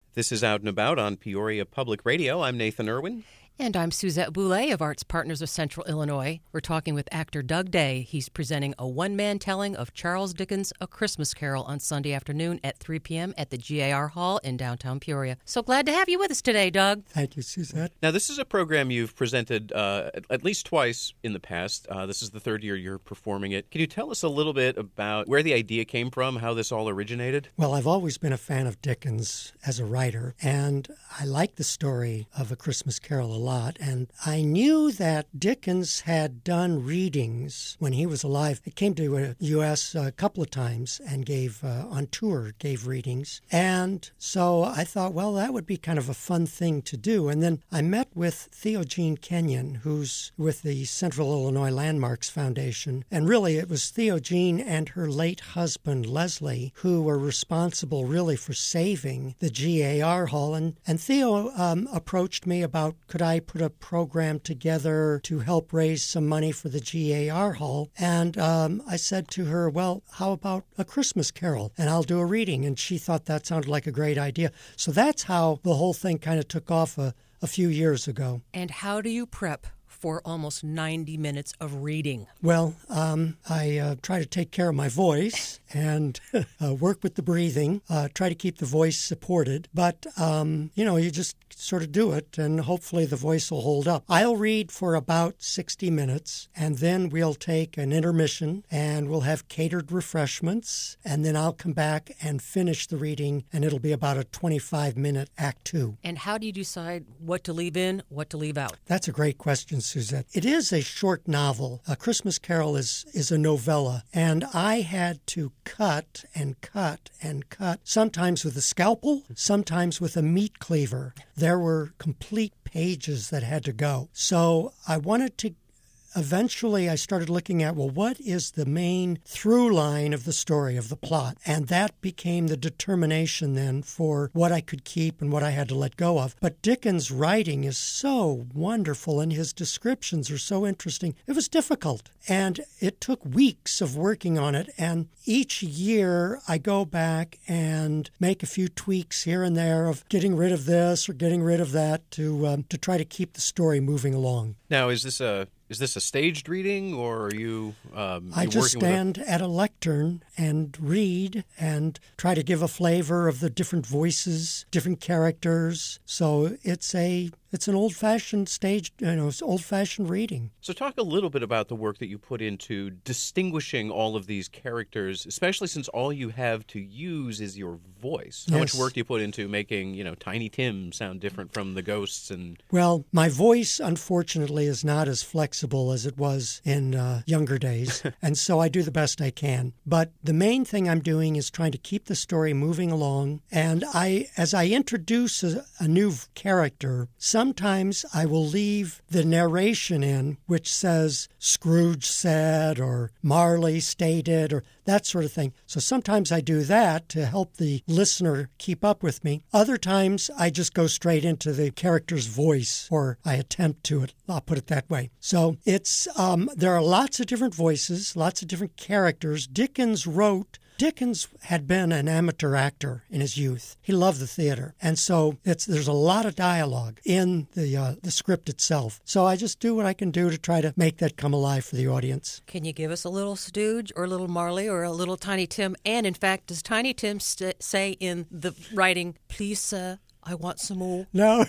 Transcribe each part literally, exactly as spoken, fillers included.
This is Out and About on Peoria Public Radio. I'm Nathan Irwin. And I'm Suzette Boulay of Arts Partners of Central Illinois. We're talking with actor Doug Day. He's presenting a one-man telling of Charles Dickens' A Christmas Carol on Sunday afternoon at three p.m. at the G A R Hall in downtown Peoria. So glad to have you with us today, Doug. Thank you, Suzette. Now, this is a program you've presented uh, at least twice in the past. Uh, this is the third year you're performing it. Can you tell us a little bit about where the idea came from, how this all originated? Well, I've always been a fan of Dickens as a writer, and I like the story of A Christmas Carol a lot, and I knew that Dickens had done readings when he was alive. He came to the U S a couple of times and gave, uh, on tour, gave readings. And so I thought, well, that would be kind of a fun thing to do. And then I met with Theo-Jean Kenyon, who's with the Central Illinois Landmarks Foundation. And really, it was Theo-Jean and her late husband, Leslie, who were responsible really for saving the G A R Hall. And, and Theo um, approached me about, could I put a program together to help raise some money for the G A R Hall. And um, I said to her, well, how about A Christmas Carol? And I'll do a reading. And she thought that sounded like a great idea. So that's how the whole thing kind of took off a, a few years ago. And how do you prep for almost ninety minutes of reading? Well, um, I uh, try to take care of my voice and uh, work with the breathing, uh, try to keep the voice supported. But, um, you know, you just sort of do it, and hopefully the voice will hold up. I'll read for about sixty minutes, and then we'll take an intermission, and we'll have catered refreshments, and then I'll come back and finish the reading, and it'll be about a twenty-five minute act two. And how do you decide what to leave in, what to leave out? That's a great question, Suzette. It is a short novel. A Christmas Carol is, is a novella, and I had to cut and cut and cut, sometimes with a scalpel, sometimes with a meat cleaver. There were complete pages that had to go. So I wanted to Eventually, I started looking at, well, what is the main through line of the story, of the plot? And that became the determination then for what I could keep and what I had to let go of. But Dickens' writing is so wonderful and his descriptions are so interesting. It was difficult. And it took weeks of working on it. And each year, I go back and make a few tweaks here and there of getting rid of this or getting rid of that to um, to try to keep the story moving along. Now, is this a... Is this a staged reading, or are you um, I just working stand with a... at a lectern and read and try to give a flavor of the different voices, different characters. So it's a it's an old-fashioned stage, you know, it's old-fashioned reading. So talk a little bit about the work that you put into distinguishing all of these characters, especially since all you have to use is your voice. How Yes. much work do you put into making, you know, Tiny Tim sound different from the ghosts? And Well, my voice, unfortunately, is not as flexible as it was in uh, younger days, and so I do the best I can. But the main thing I'm doing is trying to keep the story moving along, and I, as I introduce a, a new character, sometimes I will leave the narration in, which says Scrooge said or Marley stated or that sort of thing. So sometimes I do that to help the listener keep up with me. Other times I just go straight into the character's voice, or I attempt to it. I'll put it that way. So it's um, there are lots of different voices, lots of different characters. Dickens wrote Dickens had been an amateur actor in his youth. He loved the theater. And so it's there's a lot of dialogue in the uh, the script itself. So I just do what I can do to try to make that come alive for the audience. Can you give us a little Stooge or a little Marley or a little Tiny Tim? And in fact, does Tiny Tim st- say in the writing, please, sir, I want some more? No.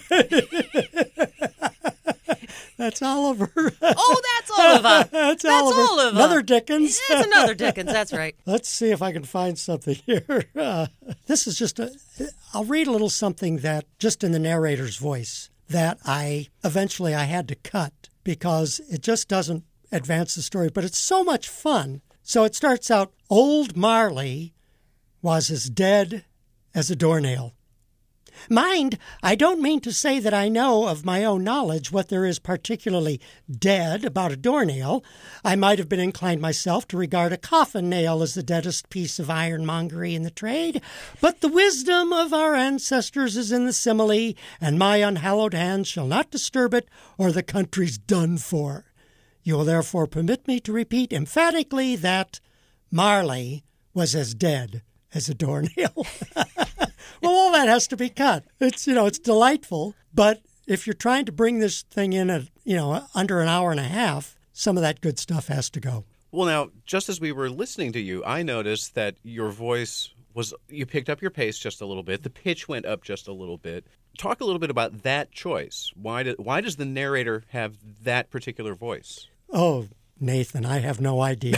That's Oliver. Oh, that's Oliver. That's, that's Oliver. Oliver. Another Dickens. That's another Dickens. That's right. Let's see if I can find something here. Uh, this is just a... I'll read a little something that, just in the narrator's voice, that I eventually I had to cut because it just doesn't advance the story. But it's so much fun. So it starts out, Old Marley was as dead as a doornail. Mind, I don't mean to say that I know of my own knowledge what there is particularly dead about a doornail. I might have been inclined myself to regard a coffin nail as the deadest piece of ironmongery in the trade, but the wisdom of our ancestors is in the simile, and my unhallowed hands shall not disturb it, or the country's done for. You will therefore permit me to repeat emphatically that Marley was as dead as a doornail. Well, all that has to be cut. It's, you know, it's delightful, but if you're trying to bring this thing in at, you know, under an hour and a half, some of that good stuff has to go. Well, now, just as we were listening to you, I noticed that your voice was, you picked up your pace just a little bit. The pitch went up just a little bit. Talk a little bit about that choice. Why, do, why does the narrator have that particular voice? Oh, Nathan, I have no idea.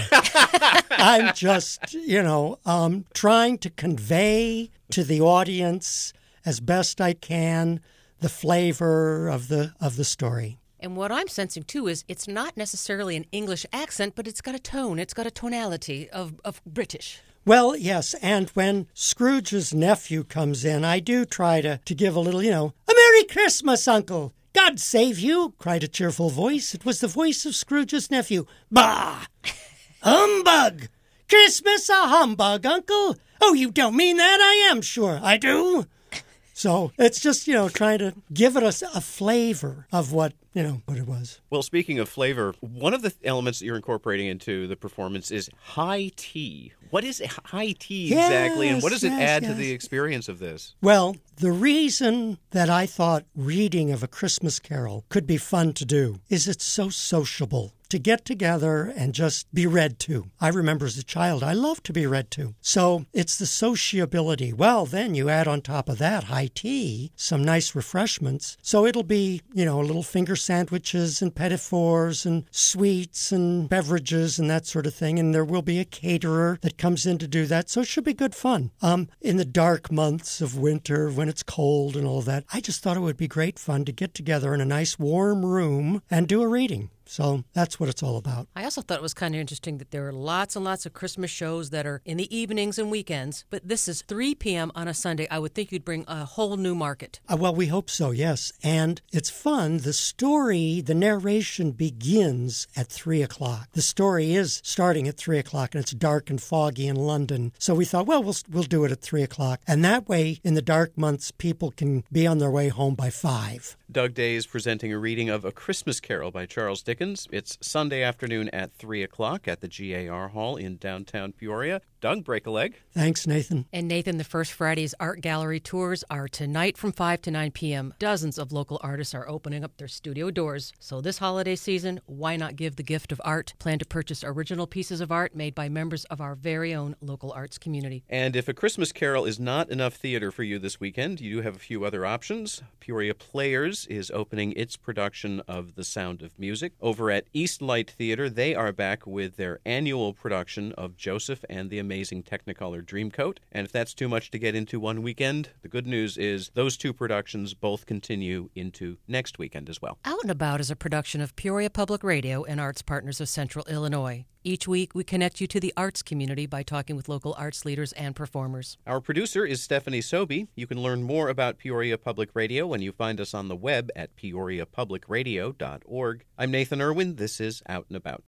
I'm just, you know, um, trying to convey to the audience as best I can the flavor of the of the story. And what I'm sensing, too, is it's not necessarily an English accent, but it's got a tone, it's got a tonality of, of British. Well, yes, and when Scrooge's nephew comes in, I do try to, to give a little, you know, a Merry Christmas, Uncle! God save you! Cried a cheerful voice. It was the voice of Scrooge's nephew. Bah! Humbug! Christmas a humbug, Uncle! Oh, you don't mean that? I am sure I do. So it's just, you know, trying to give it a, a flavor of what, you know, what it was. Well, speaking of flavor, one of the elements that you're incorporating into the performance is high tea. What is high tea yes, exactly, and what does it yes, add yes. to the experience of this? Well, the reason that I thought reading of A Christmas Carol could be fun to do is it's so sociable. To get together and just be read to. I remember as a child, I loved to be read to. So it's the sociability. Well, then you add on top of that high tea, some nice refreshments. So it'll be, you know, little finger sandwiches and petit fours and sweets and beverages and that sort of thing. And there will be a caterer that comes in to do that. So it should be good fun. Um, in the dark months of winter, when it's cold and all that, I just thought it would be great fun to get together in a nice warm room and do a reading. So that's what it's all about. I also thought it was kind of interesting that there are lots and lots of Christmas shows that are in the evenings and weekends, but this is three p.m. on a Sunday. I would think you'd bring a whole new market. Uh, well, we hope so, yes. And it's fun. The story, the narration begins at three o'clock. The story is starting at three o'clock, and it's dark and foggy in London. So we thought, well, we'll, we'll do it at three o'clock. And that way, in the dark months, people can be on their way home by five. Doug Day is presenting a reading of A Christmas Carol by Charles Dickens. It's Sunday afternoon at three o'clock at the G A R Hall in downtown Peoria. Doug, break a leg. Thanks, Nathan. And Nathan, the First Friday's art gallery tours are tonight from five to nine p.m. Dozens of local artists are opening up their studio doors. So this holiday season, why not give the gift of art? Plan to purchase original pieces of art made by members of our very own local arts community. And if A Christmas Carol is not enough theater for you this weekend, you do have a few other options. Peoria Players is opening its production of The Sound of Music. Over at East Light Theater, they are back with their annual production of Joseph and the Amazing Technicolor Dreamcoat. And if that's too much to get into one weekend, the good news is those two productions both continue into next weekend as well. Out and About is a production of Peoria Public Radio and Arts Partners of Central Illinois. Each week, we connect you to the arts community by talking with local arts leaders and performers. Our producer is Stephanie Sobey. You can learn more about Peoria Public Radio when you find us on the web at peoria public radio dot org. I'm Nathan Irwin. This is Out and About.